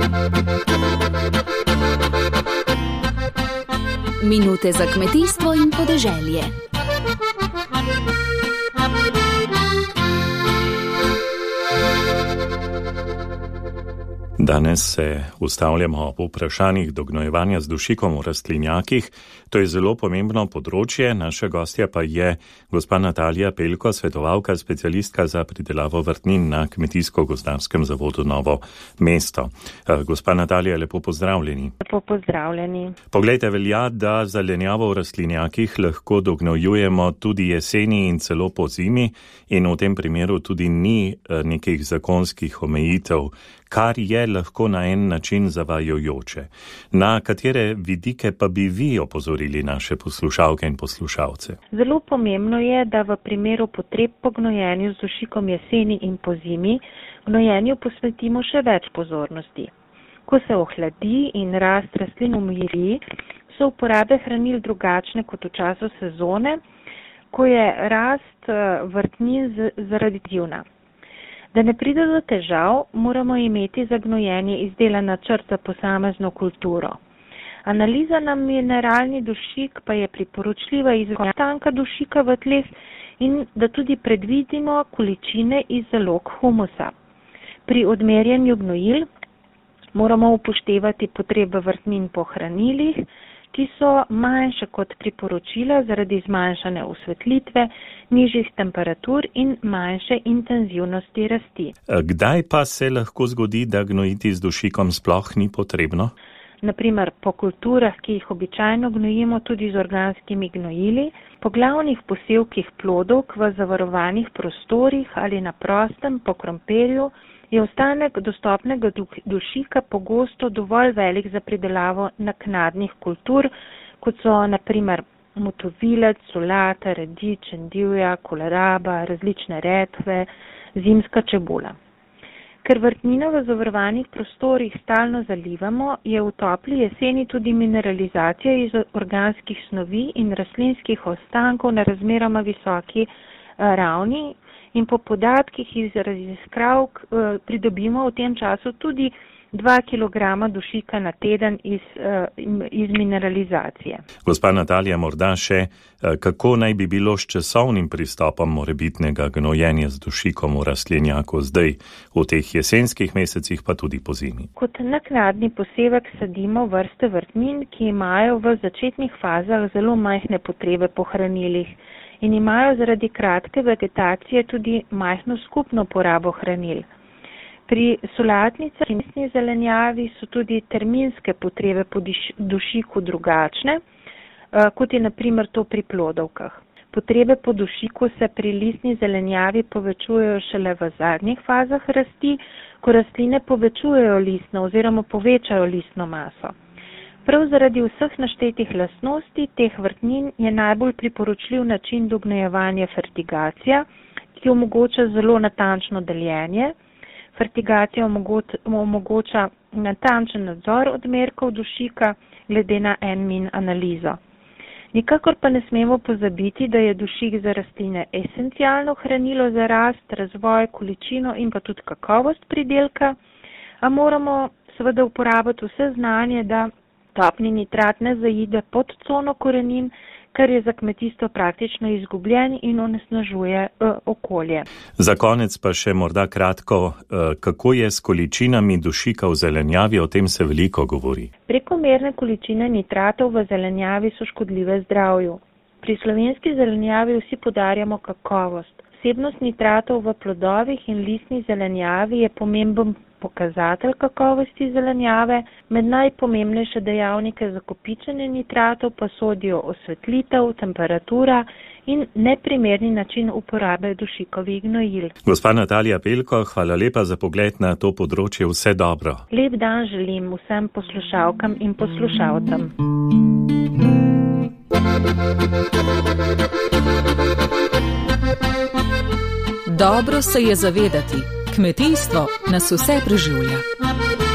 Minute za kmetijstvo in podeželje. Danes se ustavljamo ob vprašanjih dognojevanja z dušikom v rastlinjakih. To je zelo pomembno področje. Naša gostja pa je gospa Natalija Pelko, svetovalka, specialistka za pridelavo vrtnin na Kmetijsko-gozdarskem zavodu Novo mesto. Gospa Natalija, lepo pozdravljeni. Lepo pozdravljeni. Poglejte, velja, da zelenjavo v rastlinjakih lahko dognojujemo tudi jeseni in celo po zimi in v tem primeru tudi ni nekih zakonskih omejitev, kar je lahko na en način zavajajoče. Na katere vidike pa bi vi opozorili naše poslušalke in poslušalce? Zelo pomembno je, da v primeru potreb po gnojenju z dušikom jeseni in po zimi gnojenju posvetimo še več pozornosti. Ko se ohladi in rast rastlin umiri, so uporabe hranil drugačne kot v času sezone, ko je rast vrtnin zaradi divna. Da ne pride do težav, moramo imeti za gnojenje izdelan načrt za posamezno kulturo. Analiza na mineralni dušik pa je priporočljiva iz nastanka dušika v tleh in da tudi predvidimo količine iz zalog humusa. Pri odmerjanju gnojil moramo upoštevati potrebe vrtnin po hranilih, ki so manjše kot priporočila zaradi zmanjšane osvetlitve, nižjih temperatur in manjše intenzivnosti rasti. Kdaj pa se lahko zgodi, da gnojiti z dušikom sploh ni potrebno? Naprimer po kulturah, ki jih običajno gnojimo tudi z organskimi gnojili, po glavnih posevkih plodov v zavarovanih prostorih ali na prostem po krompirju, je ostanek dostopnega dušika pogosto dovolj velik za pridelavo naknadnih kultur, kot so naprimer motovilec, solata, radič, endivja, koleraba, različne redkve, zimska čebula. Ker vrtnino v zavarovanih prostorih stalno zalivamo, je v topli jeseni tudi mineralizacija iz organskih snovi in rastlinskih ostankov na razmeroma visoki ravni, in po podatkih iz raziskav pridobimo v tem času tudi 2 kg dušika na teden iz mineralizacije. Gospa Natalija, morda še, kako naj bi bilo s časovnim pristopom morebitnega gnojenja z dušikom v rastlinjaku zdaj, v teh jesenskih mesecih pa tudi po zimi? Kot naknadni posevek sadimo vrste vrtnin, ki imajo v začetnih fazah zelo majhne potrebe po hranilih in imajo zaradi kratke vegetacije tudi majhno skupno porabo hranil. Pri solatnicah in listni zelenjavi so tudi terminske potrebe po dušiku drugačne, kot je naprimer to pri plodovkah. Potrebe po dušiku se pri listni zelenjavi povečujejo šele v zadnjih fazah rasti, ko rastline povečujejo listno oziroma povečajo listno maso. Prav zaradi vseh naštetih lastnosti teh vrtnin je najbolj priporočljiv način dognojevanja fertigacija, ki omogoča zelo natančno deljenje. Fertigacija omogoča natančen nadzor odmerkov dušika glede na en-min analizo. Nikakor pa ne smemo pozabiti, da je dušik za rastline esencialno hranilo za rast, razvoj, količino in pa tudi kakovost pridelka, a moramo seveda uporabiti vse znanje, da topni nitrat ne zaide pod cono korenin, kar je za kmetijstvo praktično izgubljen in onesnažuje okolje. Za konec pa še morda kratko, kako je s količinami dušika v zelenjavi, o tem se veliko govori. Prekomerne količine nitratov v zelenjavi so škodljive zdravju. Pri slovenski zelenjavi vsi poudarjamo kakovost. Vsebnost nitratov v plodovih in listni zelenjavi je pomemben pokazatelj kakovosti zelenjave. Med najpomembnejše dejavnike za kopičenje nitratov pa sodijo osvetlitev, temperatura in neprimerni način uporabe dušikovih gnojil. Gospa Natalija Pelko, hvala lepa za pogled na to področje. Vse dobro. Lep dan želim vsem poslušalkam in poslušalcem. Dobro se je zavedati, kmetijstvo nas vse preživlja.